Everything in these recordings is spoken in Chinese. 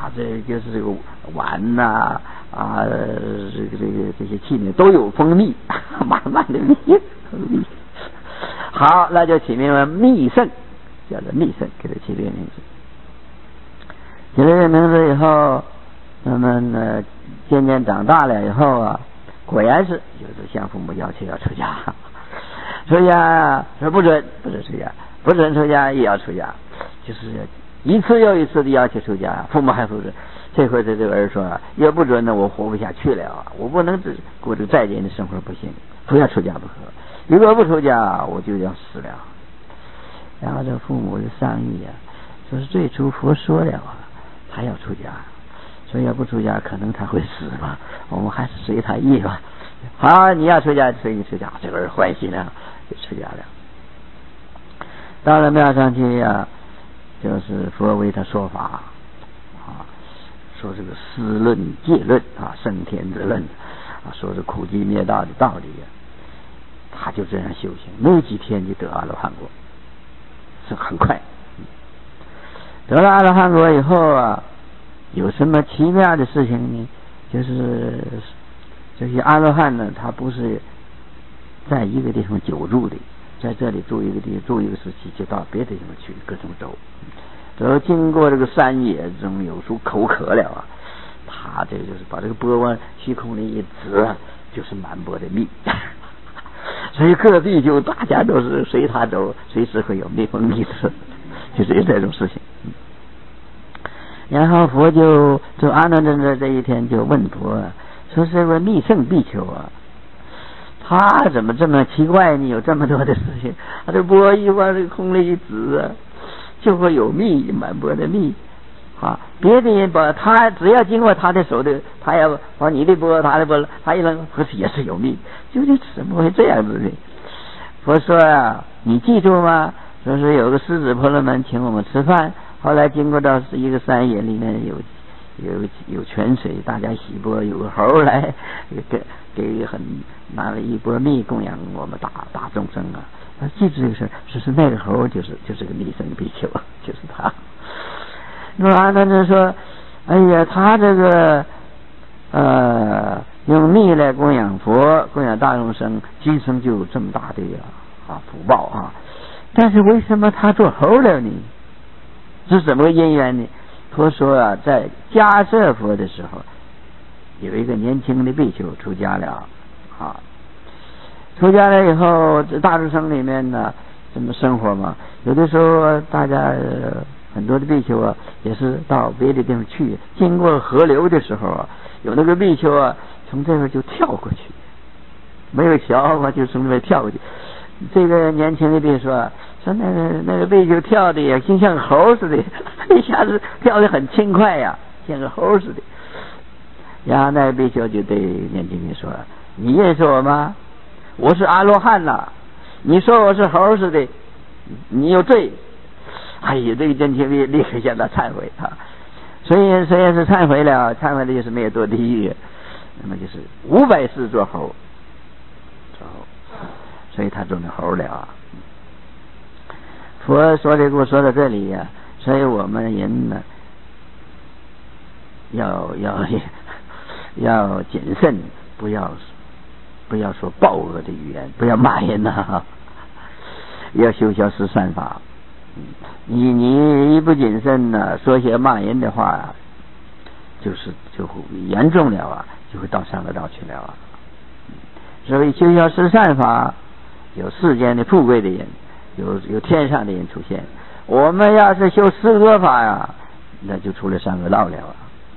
这就是这个碗呐这些器皿都有蜂蜜，满满的蜜。好，那就起名为蜜圣，叫做蜜圣，给他起这个名字。起了这个名字以后，那么呢，渐渐长大了以后啊，果然是就是向父母要求要出家。出家说不准出家，不准出家也要出家，就是一次又一次的要求出家，父母还不准。这回这个儿说要不准呢，我活不下去了，我不能过这在人的生活，不行，非要出家不可。如果不出家，我就要死了。然后这父母就商议啊，说是最初佛说了啊，他要出家，所以要不出家可能他会死嘛，我们还是随他意吧。好，你要出家，随你出家。这个人欢喜了，就出家了。到了庙上去呀，就是佛为他说法啊，说这个思论戒论啊，升天之论啊，说是苦集灭道的道理啊。他就这样修行，没几天就得阿罗汉果，是很快。得了阿罗汉果以后啊，有什么奇妙的事情呢？就是这些阿罗汉呢，他不是在一个地方久住的，在这里住一个地，住一个时期，就到别的地方去，各种走。走经过这个山野中，有时候口渴了啊，他这就是把这个钵往虚空里一指啊，就是满钵的蜜。所以各地就大家都是随他走，随时会有蜜蜂蜜吃，就是有这种事情。然后佛就阿难尊这一天就问佛，说是位密圣比丘啊，他怎么这么奇怪呢？有这么多的事情，他这钵一往这个空里一指啊，就会有蜜，满钵的蜜啊。别的人把他只要经过他的手的，他要把你的钵，他的钵，他一扔，可是也是有蜜。究竟怎么会这样子的？佛说啊，你记住吗？说是有个狮子婆罗门请我们吃饭，后来经过到一个山野里面有泉水，大家洗钵，有个猴来给拿了一钵蜜供养我们大众生啊。他记住这个事，是那个猴就是个密圣比丘，就是他。那阿难尊说，哎呀，他这个用蜜来供养佛，供养大众生，今生就有这么大的福报啊！但是为什么他做猴了呢？是什么因缘呢？佛说啊，在迦叶佛的时候，有一个年轻的比丘出家了啊。出家了以后，这大众生里面呢，怎么生活嘛？有的时候大家很多的比丘啊，也是到别的地方去，经过河流的时候啊，有那个比丘啊，从这边就跳过去，没有桥嘛，就从那边跳过去。这个年轻的比丘说那个比丘跳的也像猴似的，一下子跳得很轻快呀，像个猴似的。然后那个比丘就对年轻人说：“你认识我吗？我是阿罗汉呐！你说我是猴似的，你有罪。”哎呀，这个年轻人立刻向他忏悔他。虽然是忏悔了，就是没有堕地狱，那么就是500世做猴，所以他做了猴了啊。佛说这故说到这里呀，所以我们人呢，要谨慎，不要说暴恶的语言，不要骂人呐，要修小十善法。你一不谨慎呢，说些骂人的话，就会严重了啊，就会到上恶道去了啊。所以修小十善法，有世间的富贵的人，有天上的人出现。我们要是修十恶法呀，那就出了上恶道了啊。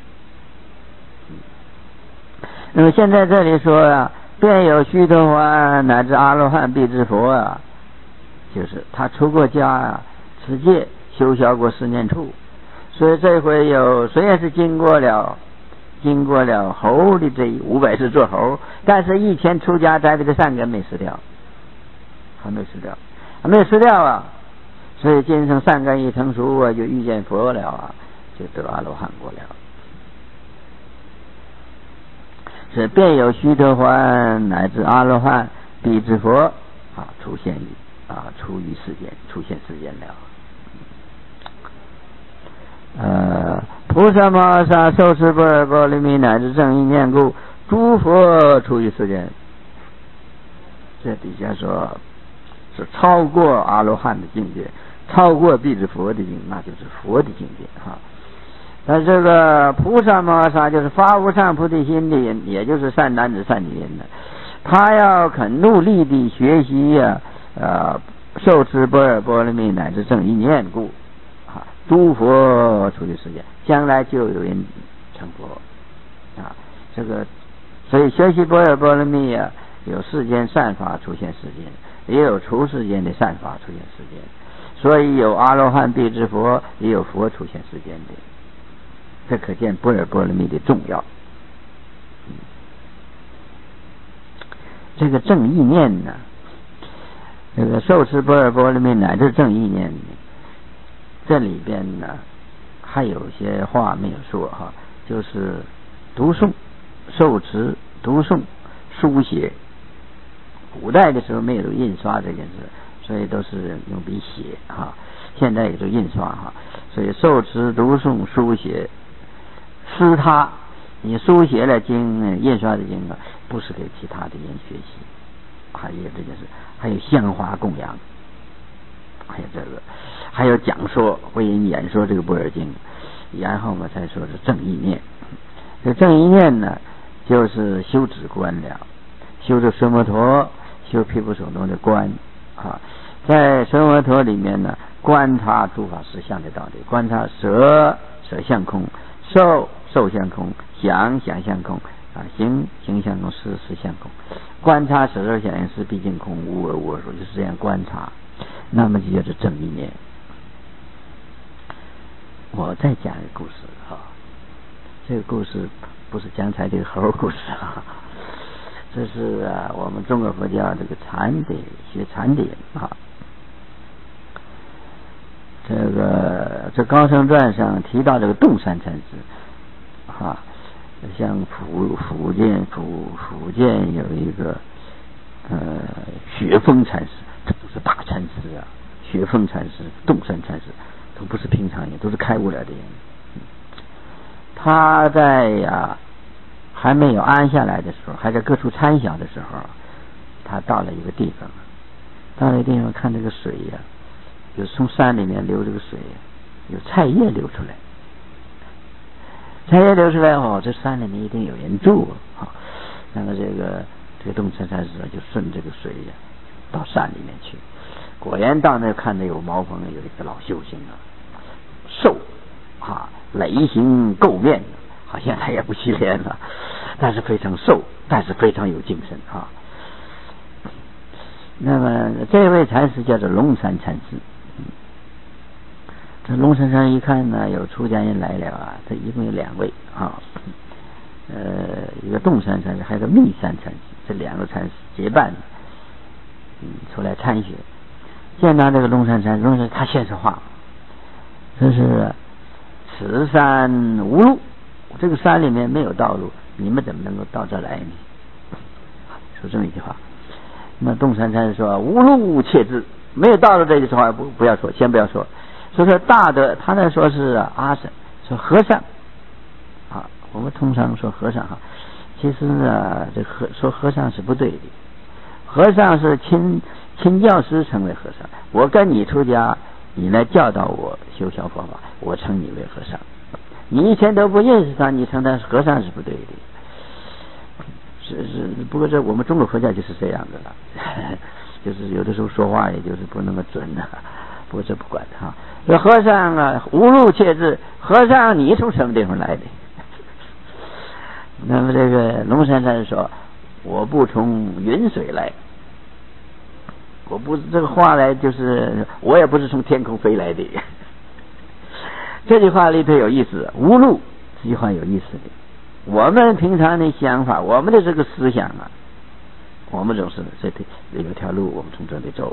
那么现在这里说啊，便有须陀洹乃至阿罗汉必知佛啊，就是他出过家啊，持戒修小过10年处，所以这回虽然是经过了猴的这500世做猴，但是以前出家在这个善根没失掉，还没失掉啊，所以今生善根一成熟啊，就遇见佛了啊，就得阿罗汉果了。是便有须陀洹乃至阿罗汉必知佛啊，出现世间了。菩菩萨摩诃萨受持般若波罗蜜乃至正意念故，诸佛出于世间。这底下说是超过阿罗汉的境界，超过辟支佛的境界，那就是佛的境界哈。那这个菩萨摩诃萨就是发无上菩提心的人，也就是善男子善女人的，他要肯努力地学习受持般若波罗蜜乃至正意念故，诸佛出于世间，将来就有人成佛这个所以学习般若波罗蜜有世间善法出现世间，也有出世间的善法出现世间，所以有阿罗汉辟支佛，也有佛出现世间的。这可见般若波罗蜜的重要。这个正意念呢，这个受持般若波罗蜜乃至正意念，这里边呢还有些话没有说就是读诵、受持、读诵、书写。古代的时候没有印刷这件事，所以都是用笔写现在也就印刷所以受持、读诵、书写。师他，你书写了经，印刷的经不是给其他的人学习，还有这件事，还有香花供养，还有这个，还有讲说，为人演说这个般若经，然后才说是正意念。这正意念呢，就是修止观了，修这奢摩陀，修毗婆舍那的观在奢摩陀里面呢，观察诸法实相的道理，观察舍相空，受相空，想相空行相空，识相空，观察舍受想行识毕竟空，无我无我说，就是这样观察，那么就叫做正意念。我再讲一个故事这个故事不是刚才这个猴故事这是我们中国佛教这个禅的学禅的人这高僧传上提到这个洞山禅师像福建有一个雪峰禅师，这都是大禅师雪峰禅师、洞山禅师都不是平常人，都是开悟了的人。他在还没有安下来的时候，还在各处参晓的时候，他到了一个地方，看这个水有从山里面流这个水，有菜叶流出来。菜叶流出来这山里面一定有人住那么这个洞山禅师就顺这个水到山里面去，果然到那看着有茅棚，有一个老修行瘦雷形垢面，好像他也不洗脸了，但是非常瘦，但是非常有精神那么这位禅师叫做龙山禅师。这龙山禅师一看呢，有出家人来了这一共有2位一个洞山禅师，还有个密山禅师，这2个禅师结伴出来参学。见到这个龙山禅师，他现说话，这是此山无路，这个山里面没有道路，你们怎么能够到这来呢？说这么一句话。那洞山禅师说无路切知，没有道路这句话不要说，先不要说。说大德，他那说是阿僧，说和尚我们通常说和尚其实呢说和尚是不对的，和尚是亲教师成为和尚，我跟你出家，你来教导我修小佛法，我称你为和尚，你以前都不认识他，你称他和尚是不对的。不过这我们中国佛教就是这样的了就是有的时候说话也就是不那么准不过这不管这和尚无路切知，和尚你从什么地方来的那么这个龙山禅师说我不从云水来，我不这个话来就是我也不是从天空飞来的这句话里头有意思，无路这句话有意思的。我们平常的想法，我们的这个思想我们总是有条路，我们从这里走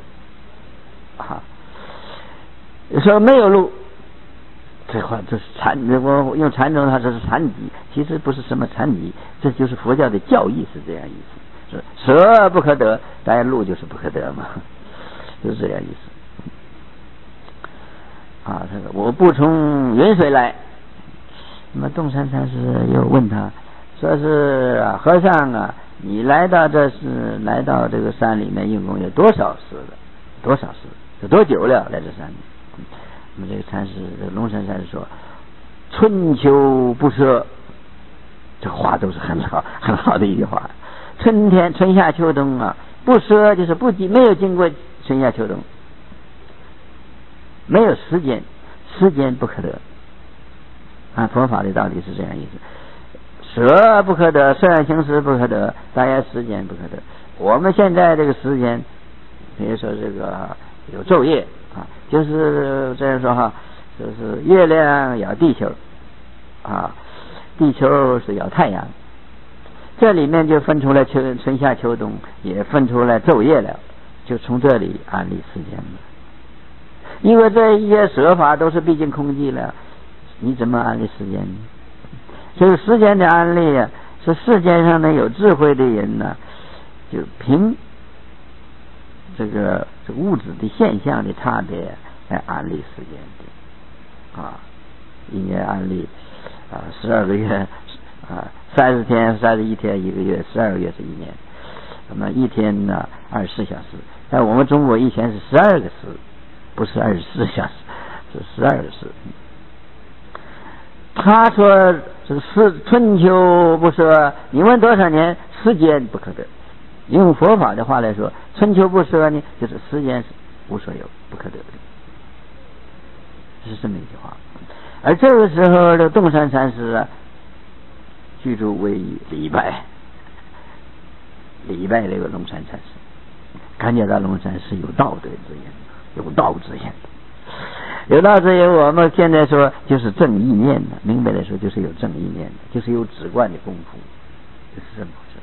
说没有路，这话这是我用禅宗它这是残疾，其实不是什么残疾，这就是佛教的教义是这样意思，说舍不可得，当然路就是不可得嘛，就是这样意思这个我不从云水来， 那么洞山禅师又问他，说是和尚啊，你来到这个山里面，一共有多少世了？多少世？有多久了？来这山里？那么这个禅师，这个龙山禅师说，春秋不舍。这话都是很好的一句话。春夏秋冬啊，不舍就是没有经过春夏秋冬，没有时间不可得啊。佛法的道理是这样意思，舍不可得，摄然行识不可得，大家时间不可得。我们现在这个时间，比如说这个有昼夜啊，就是这样说哈，就是月亮咬地球啊，地球是咬太阳，这里面就分出来春夏秋冬，也分出来昼夜了，就从这里安立时间了。因为这一些舍法都是毕竟空寂了，你怎么安立时间呢？这个时间的安立啊，是世间上呢有智慧的人呢，就凭这个物质的现象的差别来安立时间的啊。一年安立12个月30天31天1个月，12个月是一年。那么一天呢24小时，在我们中国以前是12个时，不是24小时，是12个时。他说这是春秋不舍，你问多少年？时间不可得。用佛法的话来说，春秋不舍呢，就是时间是无所有，不可得的，是这么一句话。而这个时候的洞山禅师啊，居住为礼拜这个龙山禅师，感觉到龙山是有道德之言，有道之言。有道之言，我们现在说就是正意念的，明白来说就是有正意念的，就是有止观的功夫，就是这么回事。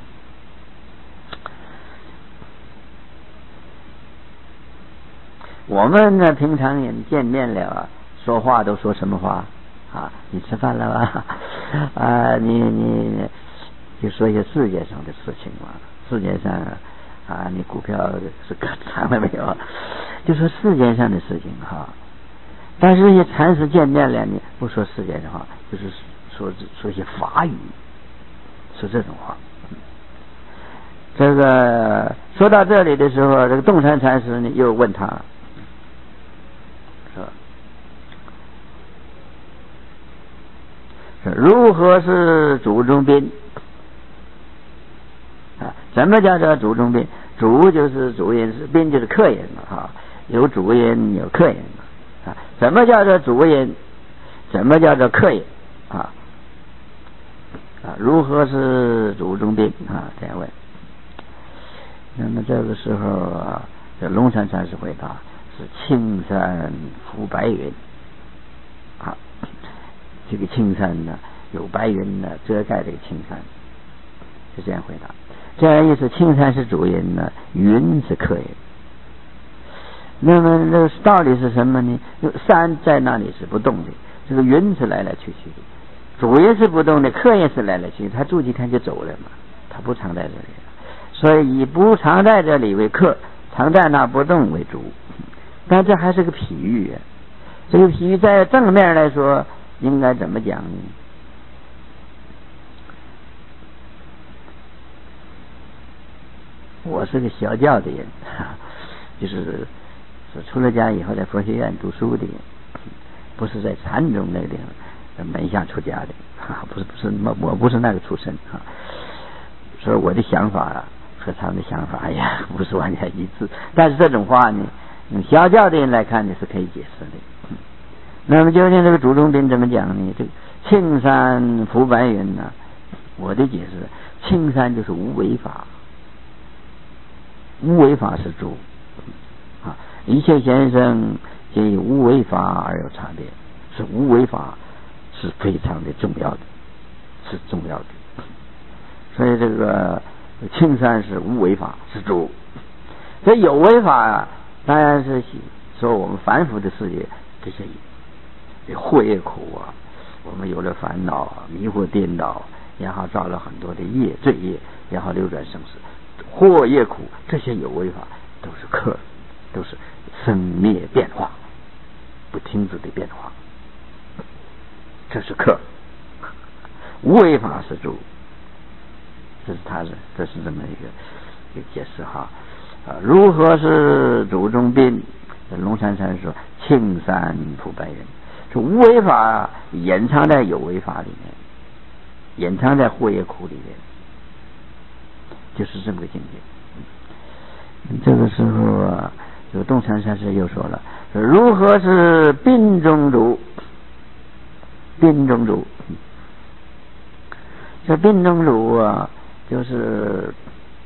我们呢平常人见面了啊，说话都说什么话啊？你吃饭了吧？啊，你就说一些世界上的事情嘛。世界上啊，你股票是涨了没有？就说世界上的事情哈。但是这些禅师见面了，你不说世界的话，就是说一些法语，说这种话。这个说到这里的时候，这个洞山禅师呢又问他。如何是主中宾啊？什么叫做主中宾？主就是主人，宾就是客人嘛有主人有客人嘛什么叫做主人？什么叫做客人如何是主中宾这样问。那么这个时候这龙山禅师回答是青山覆白云这个青山呢，有白云呢遮盖这个青山，是这样回答。这样意思，青山是主人呢，云是客人。那么这个道理是什么呢？山在那里是不动的，这个云是来来去去的，主人是不动的，客人是来来去去，他住几天就走了嘛，他不常在这里，所以以不常在这里为客，常在那不动为主。但这还是个比喻这个比喻在正面来说应该怎么讲呢？我是个小教的人就是出了家以后在佛学院读书的人，不是在禅宗那里门下出家的不是我不是那个出身所以我的想法和他们的想法不是完全一致。但是这种话呢，用小教的人来看呢是可以解释的。那么究竟这个主中宾怎么讲呢？这个青山覆白云呢，我的解释，青山就是无为法，无为法是主一切先生皆以无为法而有差别，是无为法是非常的重要的，是重要的。所以这个青山是无为法是主，这有为法当然是说我们凡夫的世界这些祸业苦我们有了烦恼迷惑颠倒，然后造了很多的罪业，然后流转生死，祸业苦这些有为法都是客，都是生灭变化不停止的变化，这是客无为法是主，这是这么一个解释哈。如何是主中宾？龙山禅说青山铺白云，说无为法隐藏在有为法里面，隐藏在惑业苦里面，就是这么个境界。这个时候啊，这个东禅禅师又说了，说如何是宾中主？宾中主，这宾中主啊，就是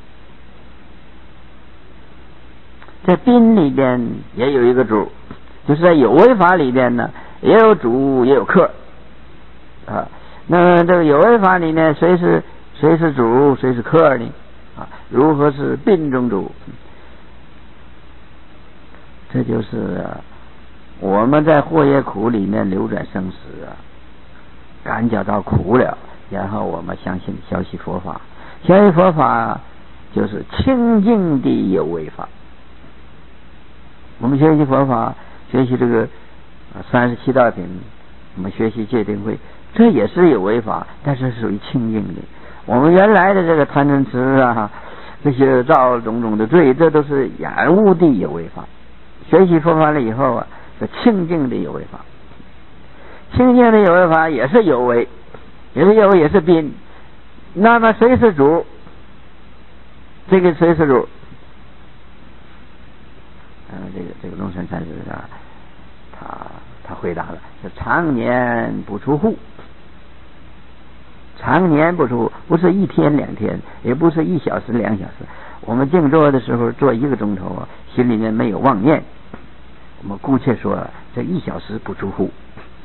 在宾里边也有一个主，就是在有为法里边呢，也有主也有客啊。那这个有为法里呢，谁是主，谁是客呢？啊，如何是宾中主？这就是我们在惑业苦里面流转生死啊，感觉到苦了，然后我们相信学习佛法，学习佛法就是清净的有为法。我们学习佛法，学习这个37道品，我们学习戒定慧，这也是有为法，但是属于清净的。我们原来的这个贪嗔痴啊，这些造种种的罪，这都是染污的有为法。学习佛法了以后啊，是清净的有为法。清净的有为法也是有为，也是有为，也是宾。那么谁是主？这个谁是主？这个龙山禅师啊，他回答了，是常年不出户。常年不出户，不是1天2天，也不是1小时2小时。我们静坐的时候坐1个钟头啊，心里面没有妄念，我们姑且说这1小时不出户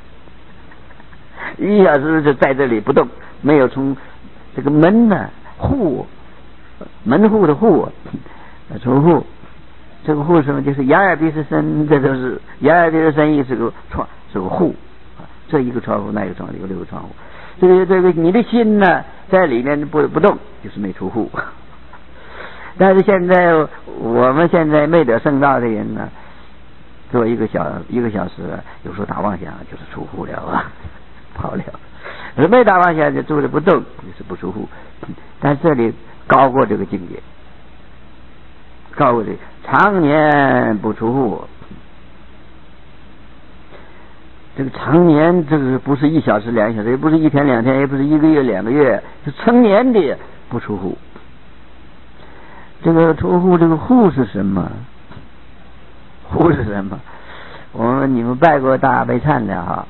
，1小时就在这里不动，没有从这个门呢户，门户的户出户。这个户什么？就是眼耳鼻舌身，这都是眼耳鼻舌身意是个窗，是个户，这一个窗户，那一个窗户，有6个窗户。这个你的心呢，在里面不动，就是没出户。但是现在我们现在没得圣道的人呢，做1个小时，有时候打妄想就是出户了啊，跑了。没打妄想就住着不动，就是不出户。但这里高过这个境界。告诉你，常年不出户，这个常年，这个不是1小时2小时，也不是1天2天，也不是1个月2个月，是成年的不出户。这个出户，这个户是什么？户是什么？你们拜过大悲忏的哈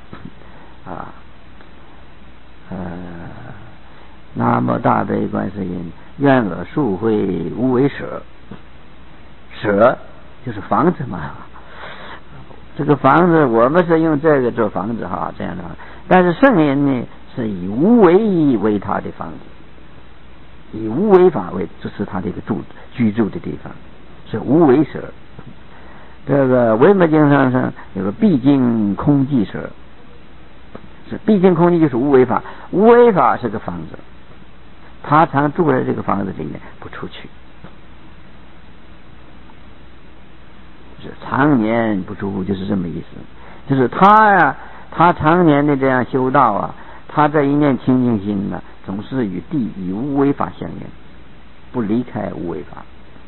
南无大悲观世音，愿我速会无为舍。舍就是房子嘛，这个房子我们是用这个做房子哈，这样的。但是圣人呢，是以无为为他的房子，以无为法为，这是他的一个居住的地方，是无为舍。这个维摩经上有个毕竟空寂舍，是毕竟空寂就是无为法，无为法是个房子，他常住在这个房子里面不出去。常年不出户就是这么意思，就是他常年的这样修道啊，他这一念清净心呢，总是与无为法相应，不离开无为法，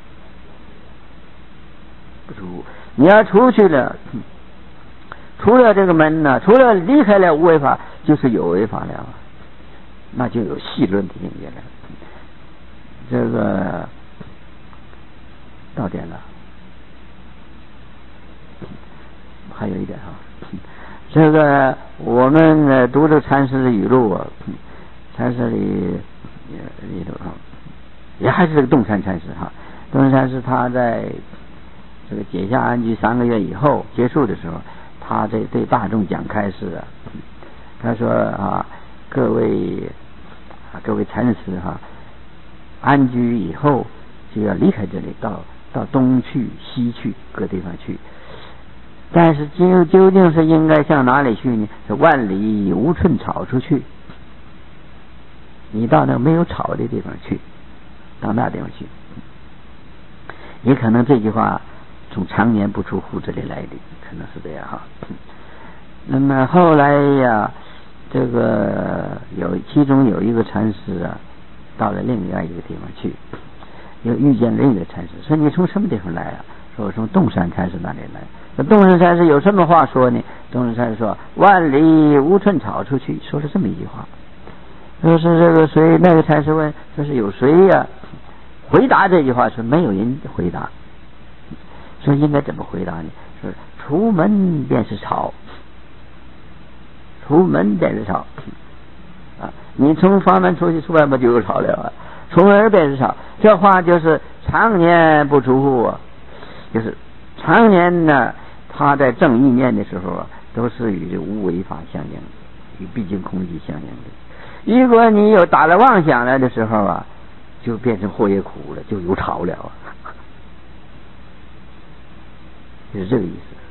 不出户。你要出去了，除了这个门呢，除了离开了无为法，就是有为法了，那就有细论的境界了。这个到点了。还有一点哈，这个我们读这禅师的语录啊，禅师里头啊，也还是这个洞山禅师哈。洞山禅师他在这个解下安居3个月以后结束的时候，他对大众讲开示啊，他说各位禅师哈，安居以后就要离开这里，到东去西去各地方去。但是究竟是应该向哪里去呢？是万里无寸草出去，你到那没有草的地方去，到那地方去。也可能这句话从常年不出户这里来的，可能是这样哈。那么后来呀，这个有其中有一个禅师啊，到了另外一个地方去，又遇见另一个禅师，说你从什么地方来啊？说我从洞山禅师那里来。那洞山禅师有什么话说呢？洞山禅师说万里无春草出去，说了这么一句话。说是这个谁？那个禅师问说是有谁呀？回答这句话是没有人回答。说应该怎么回答呢？说出门便是草，出门便是草啊！你从房门出去，出外不就有草了啊？出门便是草，这话就是常年不出户啊，就是常年呢，他在正意念的时候啊，都是与这无为法相应，与毕竟空寂相应的。如果你有打了妄想来的时候啊，就变成祸业苦了，就有草了啊，就是这个意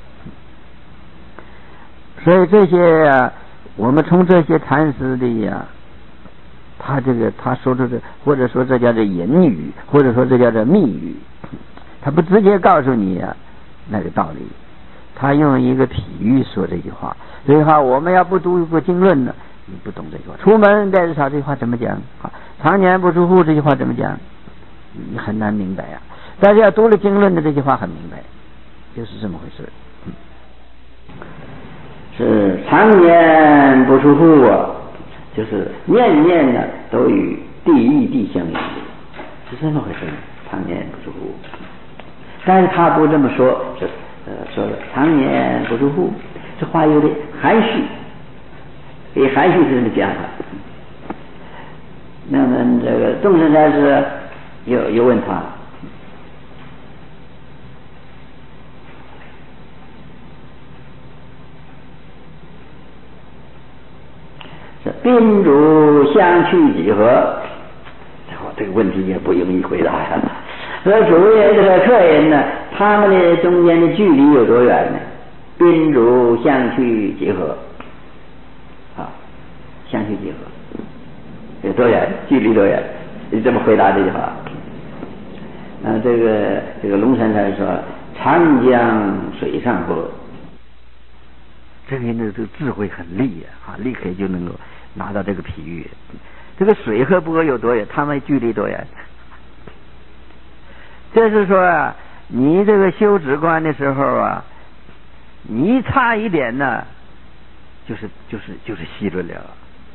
思。所以这些啊，我们从这些禅师的呀，他说的这，或者说这叫做隐语，或者说这叫做密语，他不直接告诉你啊那个道理，他用一个比喻说这句话。这句话我们要不读过经论呢，你不懂这句话。出门便是草这句话怎么讲啊？常年不出户这句话怎么讲？你很难明白啊。但是要读了经论的这句话很明白，就是这么回事。是常年不出户啊，就是念念呢都与地义地相应，是这么回事。常年不出户，但是他不这么说，是说了常年不出户，这话有点含蓄，给含蓄是这么讲的。那么这个洞山禅师又问他，宾主相去几何？这个问题也不容易回答呀。说主人这个客人呢，他们的中间的距离有多远呢？宾主相去几何？啊，相去几何？有多远？距离多远？你这么回答这句话？这个龙山禅说：长江水上波。这个人的这个智慧很利啊，立刻就能够拿到这个比喻。这个水和波有多远？他们距离多远？这是说啊，你这个修止观的时候啊，你差一点呢，就是息论了。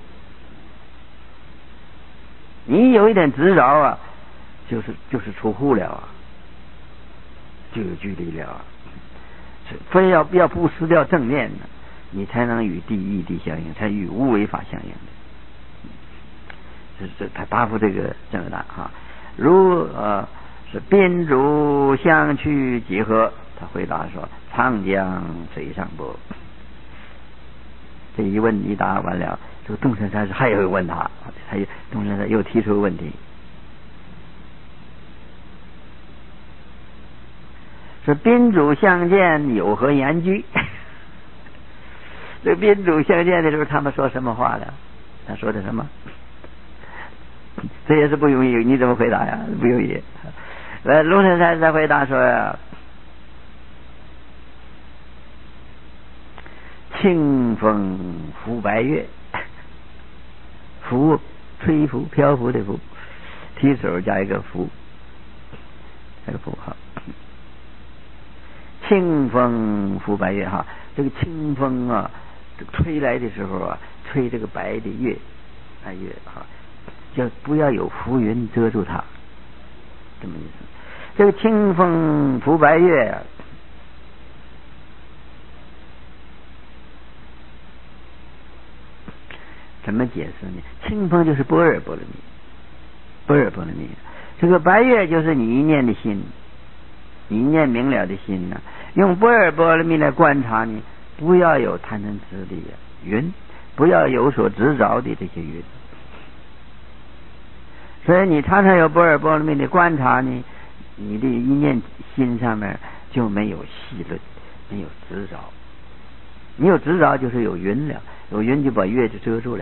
你有一点执着啊，就是出户了啊，就有距离了啊。非要不失掉正念呢，你才能与地义地相应，才与无为法相应的。这他答复这个这么大哈。如是宾主相去几何？他回答说：长江水上波。这一问一答完了，这个洞山禅师还会问他，洞山禅师又提出问题，说宾主相见有何言句？这宾主相见的时候，他们说什么话了？他说的什么？这也是不容易，你怎么回答呀？不容易。龙山禅师回答说：清风拂白月，拂吹拂漂浮的拂，提手加一个拂，这个符号。清风拂白月哈，这个清风啊，吹来的时候啊，吹这个白的月，白月哈，就不要有浮云遮住它，这么意思。这个清风拂白月啊，怎么解释呢？清风就是般若波罗蜜，般若波罗蜜。这个白月就是你一念的心，你一念明了的心呢，用般若波罗蜜来观察你，不要有贪嗔痴的云，不要有所执着的这些云。所以你常常有般若波罗蜜的观察呢，你的一念心上面就没有细论，没有执着。你有执着就是有云了，有云就把月就遮住了。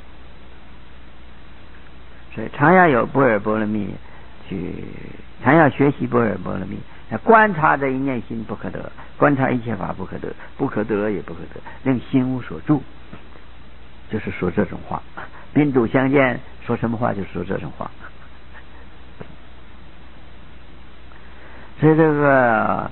所以常要有般若波罗蜜常要学习般若波罗蜜，观察这一念心不可得，观察一切法不可得，不可得也不可得，令心无所住，就是说这种话。 宾主相见，说什么话就说这种话。所以这个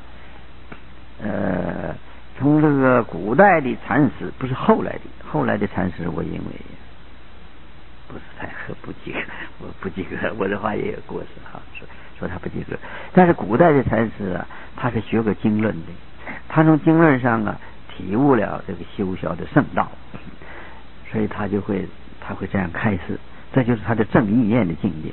从这个古代的禅师，不是后来的禅师，我认为不是太不及格，我不及格，我的话也有过失哈，说他不及格。但是古代的禅师啊，他是学过经论的，他从经论上啊体悟了这个修学的圣道，所以他会这样开示，这就是他的正意念的境界。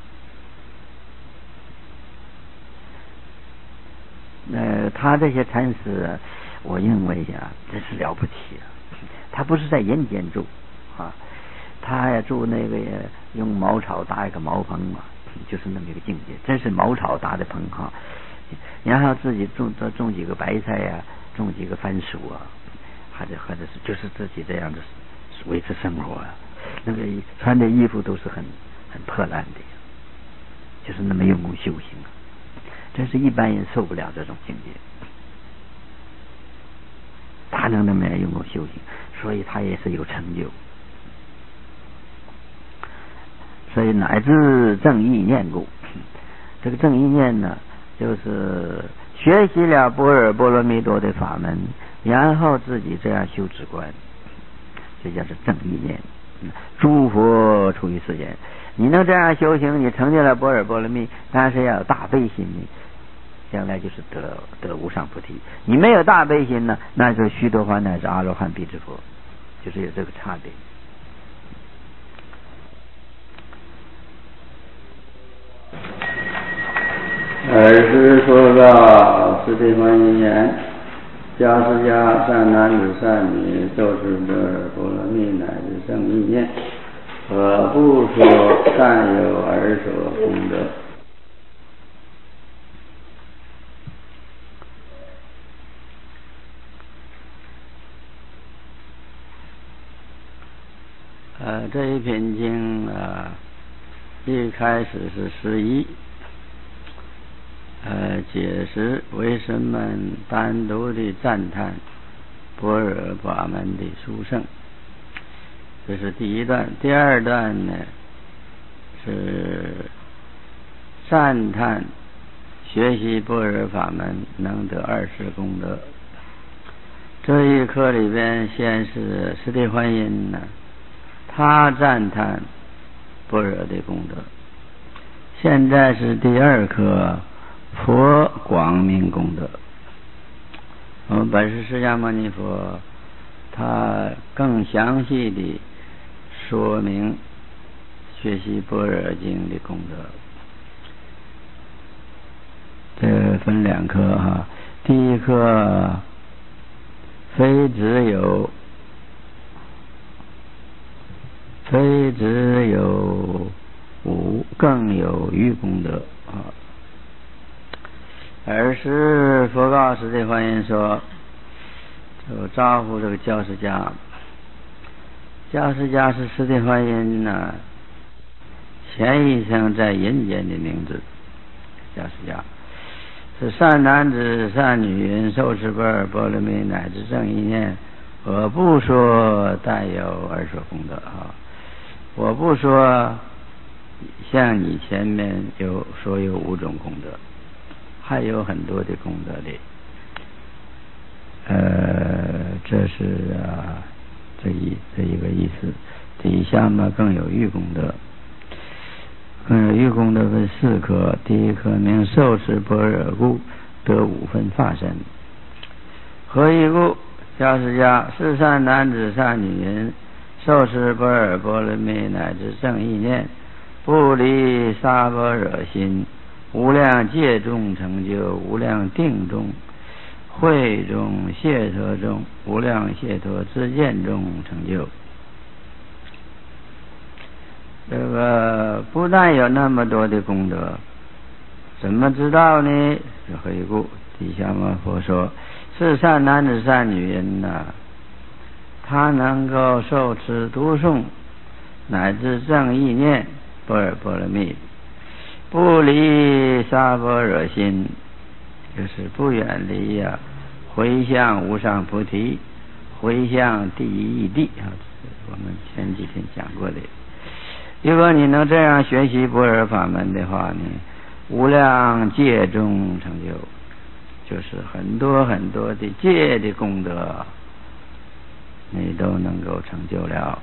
他这些禅师，我认为呀，真是了不起啊！他不是在人间住啊，他也住那个用茅草搭一个茅棚嘛，就是那么一个境界，真是茅草搭的棚哈。然后自己种几个白菜呀，种几个番薯啊，或者是就是自己这样的维持生活啊。那个穿的衣服都是很破烂的，就是那么用功修行啊。真是一般人受不了这种境界，他能那么用功修行，所以他也是有成就。所以乃至正意念故，这个正意念呢，就是学习了般若波罗蜜多的法门，然后自己这样修止观，这叫做正意念。诸佛出于世间，你能这样修行，你成就了般若波罗蜜，但是要有大悲心的，将来就是得无上菩提。你没有大悲心呢，那就须多洹乃至阿罗汉辟支佛，就是有这个差别。 尔时说告释提桓因言：迦尸迦善男子善女，受持般若波罗蜜乃至正意念，何不说但有尔所功德？ 这一篇经一开始是11，解释为什么单独的赞叹般若法门的殊胜，这是第一段。第二段呢是赞叹学习般若法门能得20功德。这一课里边，先是释提桓因呢，他赞叹般若的功德。现在是第二课，佛广明功德。我们本师释迦牟尼佛，他更详细的说明学习般若经的功德。这分2课哈，第一课非只有无，更有余功德啊。尔时佛告释提桓因说，就招呼这个教释迦。教释迦是释提桓因呢前一生在人间的名字，教释迦是善男子善女人，受持般若波罗蜜乃至正意念，我不说但有尔所功德啊！我不说像你前面有5种功德，还有很多的功德的。这是这一个意思。底下嘛更有余功德，更有余功德分4科。第一科名受持般若故，得5分法身。何以故？教释迦是善男子善女人，受持般若波罗蜜乃至正意念，不离萨般若心，无量界中成就，无量定中、慧中、解脱中、无量解脱知见中成就。这个不但有那么多的功德，怎么知道呢？何以故？底下嘛佛说，是善男子善女人他能够受持读诵乃至正意念般若波罗蜜，不离萨般若心，就是不远离回向无上菩提， 回向第一义谛啊，我们前几天讲过的。如果你能这样学习般若法门的话呢，无量戒中成就，就是很多很多的戒的功德，你都能够成就了。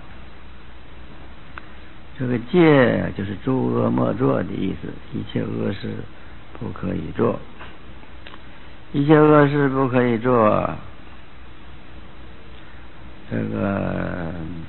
这个戒就是诸恶莫作的意思，一切恶事不可以做，一切恶事不可以做。这个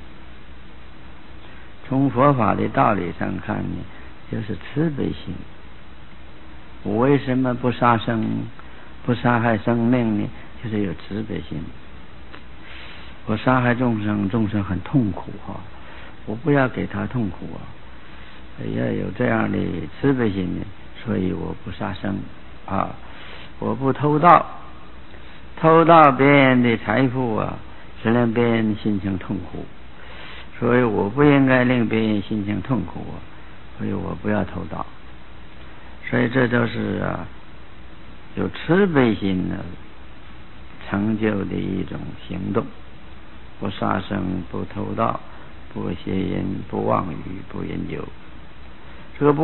从佛法的道理上看呢，就是慈悲心。我为什么不杀生，不杀害生命呢？就是有慈悲心。我杀害众生，众生很痛苦啊，我不要给他痛苦啊，要有这样的慈悲心呢，所以我不杀生啊，我不偷盗，偷盗别人的财富啊，只令别人心情痛苦，所以我不应该令别人心情痛苦啊，所以我不要偷盗。所以这就是有慈悲心呢成就的一种行动。不杀生，不偷盗，不邪淫，不妄语，不饮酒。